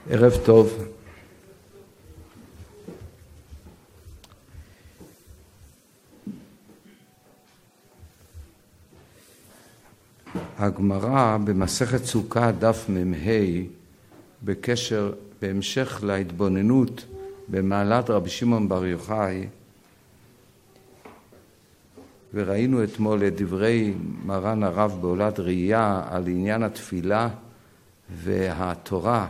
ערב טוב. הגמרא במסכת סוכה דף מ"ה בהמשך להתבוננות במעלת רבי שמעון בר יוחאי, וראינו אתמול את דברי מרן הרב בעולת ראייה על עניין התפילה והתורה,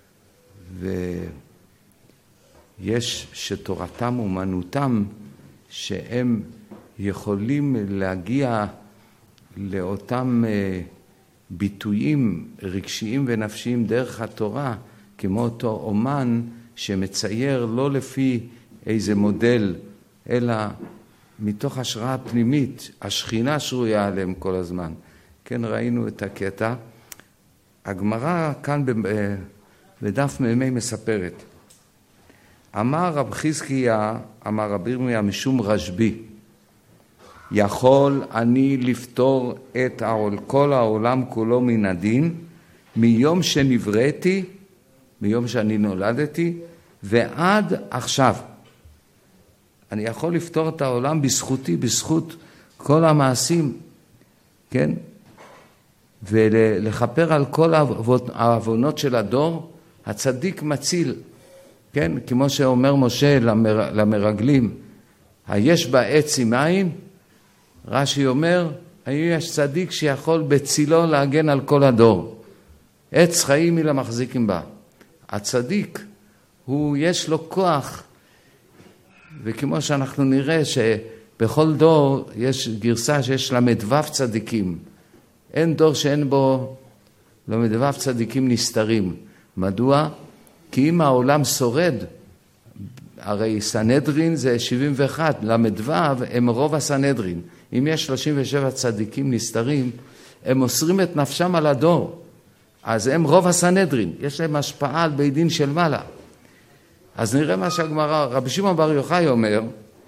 ויש שתורתם אומנותם שהם יכולים להגיע לאותם ביטויים רגשיים ונפשיים דרך התורה, כמו אותו אומן שמצייר לא לפי איזה מודל, אלא מתוך השראה פנימית, השכינה שרויה עליהם כל הזמן. כן, ראינו את הקטע. הגמרא כאן בדף מ"ה מספרת, אמר רב חזקיה, אמר רבי ירמיה משום רשב"י, יכול אני לפתור את כל העולם כולו מן הדין, מיום שנבראתי, מיום שאני נולדתי, ועד עכשיו. אני יכול לפתור את העולם בזכותי, בזכות כל המעשים, כן? ולחפר על כל העוונות של הדור. הצדיק מציל, כן? כמו שאומר משה למרגלים, היש בה עץ עם עין? רש"י אומר, יש צדיק שיכול בצילו להגן על כל הדור. עץ חיים היא למחזיקים בה. הצדיק, יש לו כוח, וכמו שאנחנו נראה שבכל דור יש גרסה שיש למדו"ב צדיקים. אין דור שאין בו למדו"ב צדיקים נסתרים. מדוע? כי אם העולם שורד, הרי סנהדרין זה 71, למדו"ב הם רוב הסנהדרין. אם יש 37 צדיקים נסתרים, הם מוסרים את נפשם על הדור. אז הם רוב הסנהדרין, יש להם השפעה על בית דין של מעלה. אז נראה מה שהגמרא, רבי שמעון בר יוחאי אומר,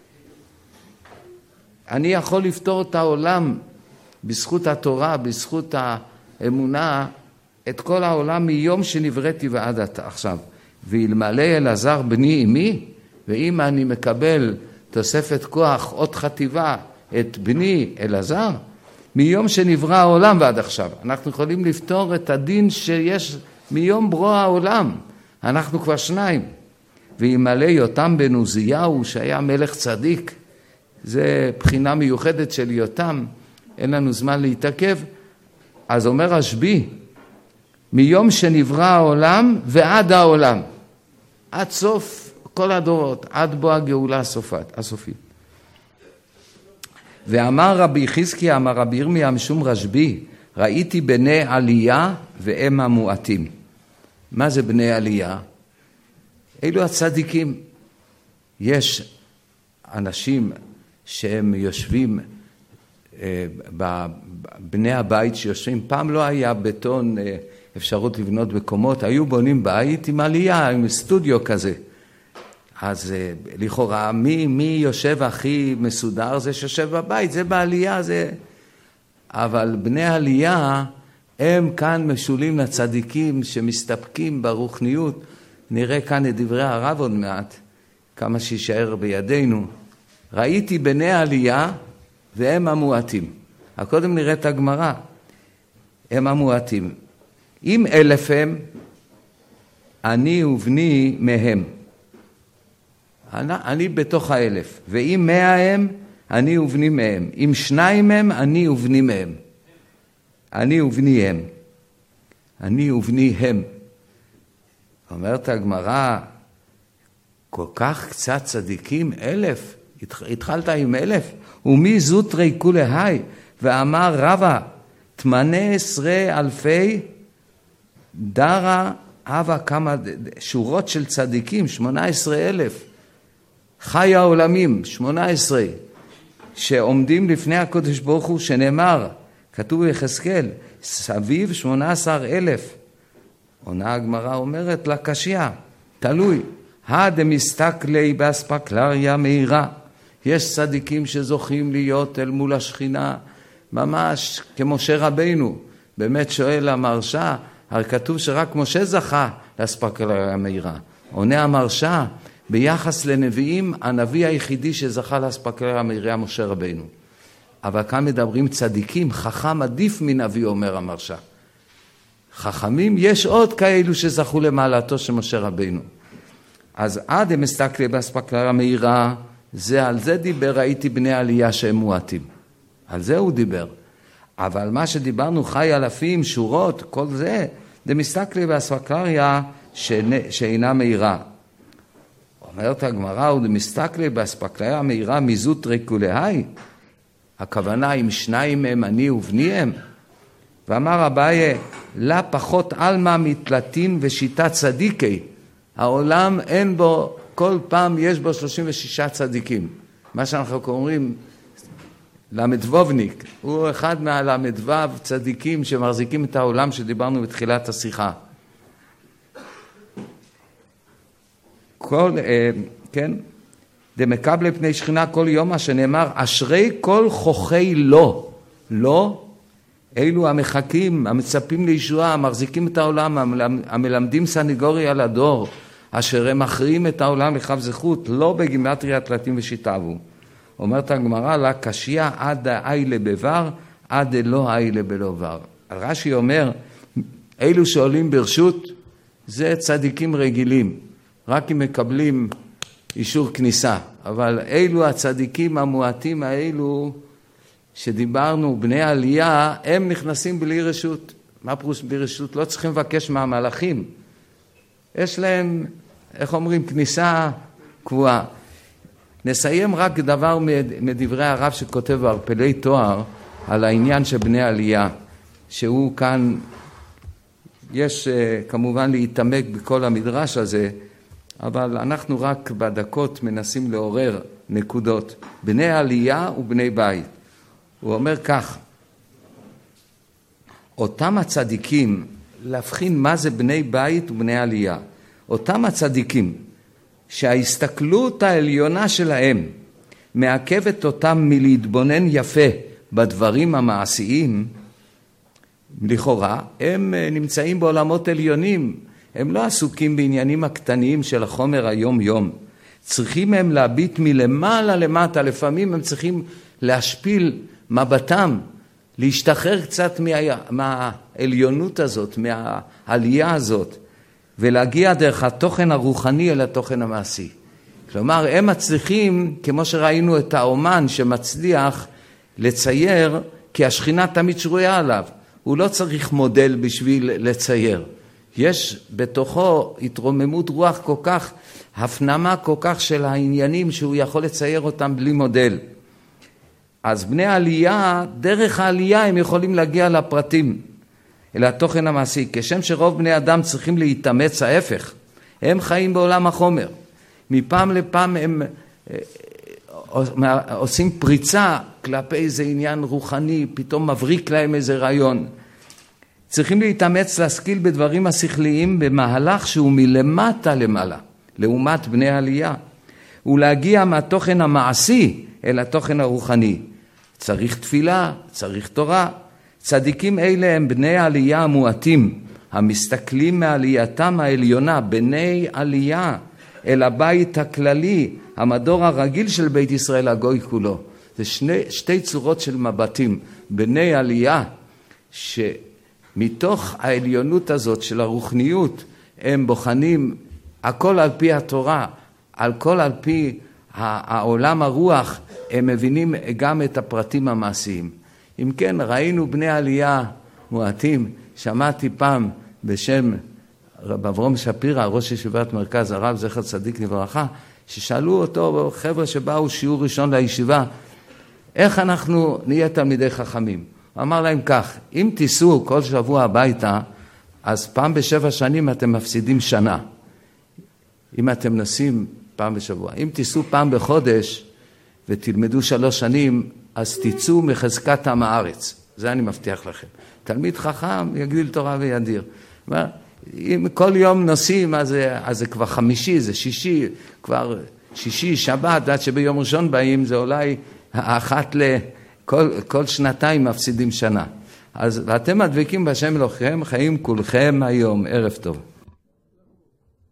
אני יכול לפתור את העולם בזכות התורה, בזכות האמונה, את כל העולם מיום שנבראתי ועד עכשיו. ואלמלא אלעזר בני אמי, ואם אני מקבל תוספת כוח, עוד חטיבה, את בני אלעזר, מיום שנברא העולם ועד עכשיו. אנחנו יכולים לפתור את הדין שיש מיום ברוא העולם. אנחנו כבר שניים. ואלמלא יותם בן עוזיהו, שהיה מלך צדיק, זה בחינה מיוחדת של יותם, אין לנו זמן להתעכב. אז אומר רשב"י, מיום שנברא העולם ועד העולם, עד סוף כל הדורות, עד בוא הגאולה הסופית. ואמר רבי חזקיה, אמר רבי ירמיה משום רשב"י, ראיתי בני עלייה והם המועטים. מה זה בני עלייה? אלו הצדיקים. יש אנשים שהם יושבים, בני הבית שיושבים, פעם לא היה בטון אפשרות לבנות בקומות, היו בונים בית עם עלייה, עם סטודיו כזה. אז לכאורה, מי יושב הכי מסודר? זה שיושב בבית, זה בעלייה, זה... אבל בני עלייה, הם כאן משולים לצדיקים שמסתפקים ברוחניות. נראה כאן את דברי הרב עוד מעט, כמה שישאר בידינו. ראיתי בני עלייה והם המועטים. הקודם נראה את הגמרא, הם המועטים. אם 1,000 הם, אני ובני מהם. אני בתוך 1,000. ואם 100 הם, אני ובני מהם. אם 2 הם, אני ובני מהם. אני ובני הם. אני ובני הם. אומרת הגמרא, כל כך קצת צדיקים, 1,000. התחלת עם 1,000. ומי זוטרי כולי היי? ואמר רבא, 18,000 דרה הווה, כמה שורות של צדיקים, 18,000. חי העולמים, 18, שעומדים לפני הקדוש ברוך הוא, שנאמר, כתוב ביחזקאל, סביב 18,000. עונה הגמרא אומרת לקשיא, תלוי, דמסתכלי באספקלריה מהירה. יש צדיקים שזוכים להיות אל מול השכינה, ממש כמשה רבינו. באמת שואל המרשה, הרי כתוב שרק משה זכה לאספקלריה מהירה. עונה המרשה, ביחס לנביאים, הנביא היחידי שזכה לאספקלריה מהירה משה רבינו. אבל כאן מדברים צדיקים, חכם עדיף מנביא, אומר המרשה. חכמים, יש עוד כאלו שזכו למעלתו של משה רבינו. אז עד הם מסתכלים באספקלריה מהירה, על זה דיבר, ראיתי בני עלייה שהם מועטים. על זה הוא דיבר. אבל מה שדיברנו, חי אלפים, שורות, כל זה, זה מסתכלים באספקלריה שאינה מהירה. אומרת הגמרא, הוא מסתכלים באספקלריה מהירה מזוט ריקולהי. הכוונה עם שניים הם אני ובני הם. ואמר אביי, לה פחות אלמה מתלתין ושיטת צדיקי. העולם אין בו, כל פעם יש בו 36 צדיקים. מה שאנחנו קוראים למדבובניק. הוא אחד מהלמדבב צדיקים שמחזיקים את העולם שדיברנו בתחילת השיחה. כן? דמקבלי פני שכינה כל יום, מה שנאמר, אשרי כל חוכי לא. לא, אלו המחכים, המצפים לישועה, המחזיקים את העולם, המלמדים סניגוריה לדור, אשר הם מכריעים את העולם לכף זכות, לא בגימטריה תלתים ושיטבו. אומרת הגמרא, לה קשיה עד האילה בבר, עד לא האילה בלא בר. רש"י אומר, אלו שעולים ברשות, זה צדיקים רגילים, רק אם מקבלים אישור כניסה. אבל אלו הצדיקים המועטים האלו, שדיברנו, בני עלייה, הם נכנסים בלי רשות. מה פירוש בלי רשות? לא צריכים לבקש מהמלאכים. יש להם, איך אומרים, כניסה קבועה. נסיים רק דבר מדברי הרב שכותב בערפלי תואר, על העניין של בני עלייה, שהוא כאן, יש כמובן להתעמק בכל המדרש הזה, אבל אנחנו רק בדקות מנסים לעורר נקודות. בני עלייה ובני בית. הוא אומר כך, אותם הצדיקים, להבחין מה זה בני בית ובני עלייה, אותם הצדיקים שההסתכלות העליונה שלהם מעכבת אותם מלהתבונן יפה בדברים המעשיים, לכאורה הם נמצאים בעולמות עליונים, הם לא עסוקים בעניינים הקטניים של החומר היום יום, צריכים הם להביט מלמעלה למטה, לפעמים הם צריכים להשפיל מבטם, להשתחרר קצת מהעליונות הזאת, מהעלייה הזאת, ולהגיע דרך התוכן הרוחני אל התוכן המעשי. כלומר, הם מצליחים, כמו שראינו את האומן שמצליח לצייר, כי השכינה תמיד שרויה עליו. הוא לא צריך מודל בשביל לצייר. יש בתוכו התרוממות רוח כל כך, הפנמה כל כך של העניינים שהוא יכול לצייר אותם בלי מודל. אז בני העלייה, דרך העלייה הם יכולים להגיע לפרטים, אל התוכן המעשי. כשם שרוב בני אדם צריכים להתאמץ ההפך, הם חיים בעולם החומר. מפעם לפעם הם עושים פריצה כלפי איזה עניין רוחני, פתאום מבריק להם איזה רעיון. צריכים להתאמץ להשכיל בדברים השכליים במהלך שהוא מלמטה למעלה, לעומת בני העלייה, ולהגיע מהתוכן המעשי אל התוכן הרוחני. צריך תפילה, צריך תורה. צדיקים אלה הם בני עלייה המועטים, המסתכלים מעלייתם העליונה, בני עלייה, אל הבית הכללי, המדור הרגיל של בית ישראל הגוי כולו. זה שתי צורות של מבטים, בני עלייה, שמתוך העליונות הזאת של הרוחניות, הם בוחנים הכל על פי התורה, הכל על פי העולם הרוח, הם מבינים גם את הפרטים המעשיים. אם כן, ראינו בני עלייה מועטים, שמעתי פעם בשם רב אברהם שפירא, ראש ישיבת מרכז הרב זכר צדיק לברכה, ששאלו אותו חבר'ה שבאו שיעור ראשון לישיבה, איך אנחנו נהיה תלמידי חכמים? הוא אמר להם כך, אם תיסעו כל שבוע הביתה, אז פעם ב7 שנים אתם מפסידים שנה. אם אתם נסים פעם בשבוע. אם תיסעו פעם בחודש ותלמדו 3 שנים, אז תצאו מחזקת עם הארץ. זה אני מבטיח לכם. תלמיד חכם יגדיל תורה וידיר. אם כל יום נוסעים, אז זה כבר 5, זה 6, כבר 6, שבת, עד שביום ראשון באים, זה אולי אחת כל 2 מפסידים שנה. אז ואתם מדבקים בשם אלוהיכם, חיים כולכם היום. ערב טוב.